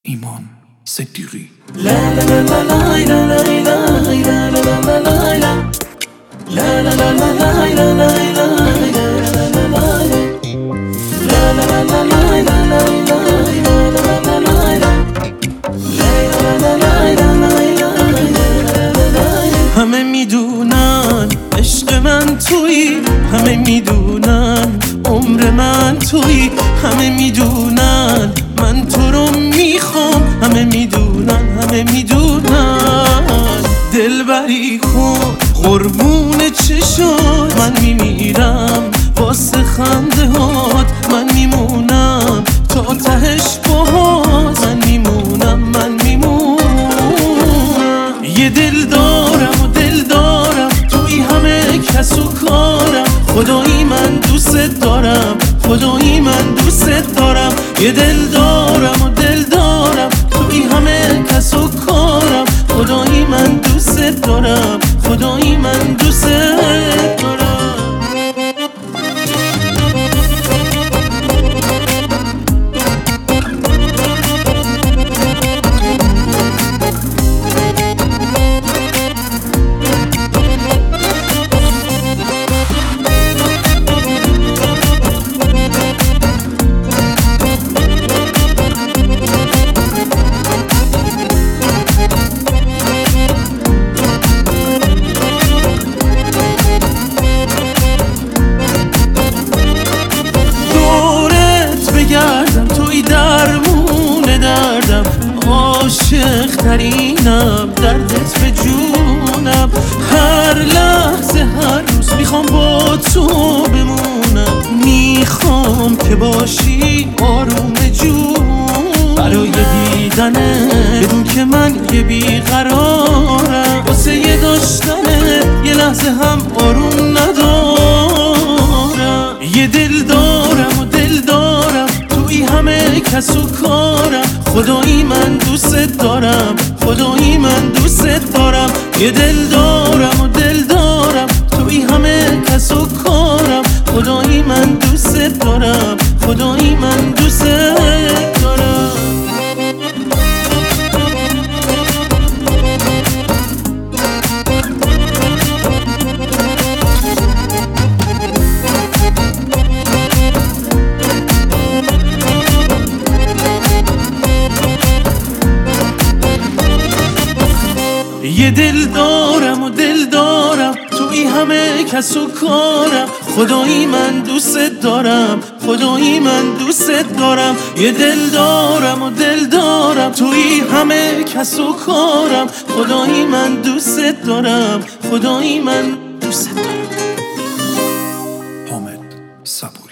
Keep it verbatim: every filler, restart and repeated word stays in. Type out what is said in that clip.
ایمان صدیقی. لا لا لا لا لا لا لا لا لا لا لا لا لا لا همه میدونن عشق من تویی، همه میدونن عمر من تویی، همه میدونن من تو رو میخوام، همه میدونن همه میدونن دلبری کن قربون چشات، من میمیرم واسه خنده هات، من میمونم تا تهش باهات، من میمونم من میمونم. یه دل دارم و دل دارم توی همه کس و کارم، خدایی من دوست دارم، خدایی من دوست دارم. یه دل دارم و دل دارم توی همه کس و کارم، خدایی من دوست دارم، خدایی من دوست دارم. عاشق ترینم، دردت به جونم، هر لحظه هر روز میخوام با تو بمونم، میخوام که باشی آروم جون، برای دیدنه بدون که من یه بیقرارم، واسه یه داشتنه یه لحظه هم آروم ندارم. یه دل دارم و دل دارم توی همه کس و کارم، خدایی من دوست دارم، خدایی من دوست دارم. یه دل دارم و دل دارم توی همه کس و کارم، خدایی من دوست دارم، خدایی من دوست دارم. یه دل دارم و دل دارم توی همه کس و کارم، خدایی من دوست دارم، خدایی من دوست دارم. یه دل دارم و دل دارم توی همه کس و کارم، خدایی من دوست دارم، خدایی من دوست دارم. حامد صبوری.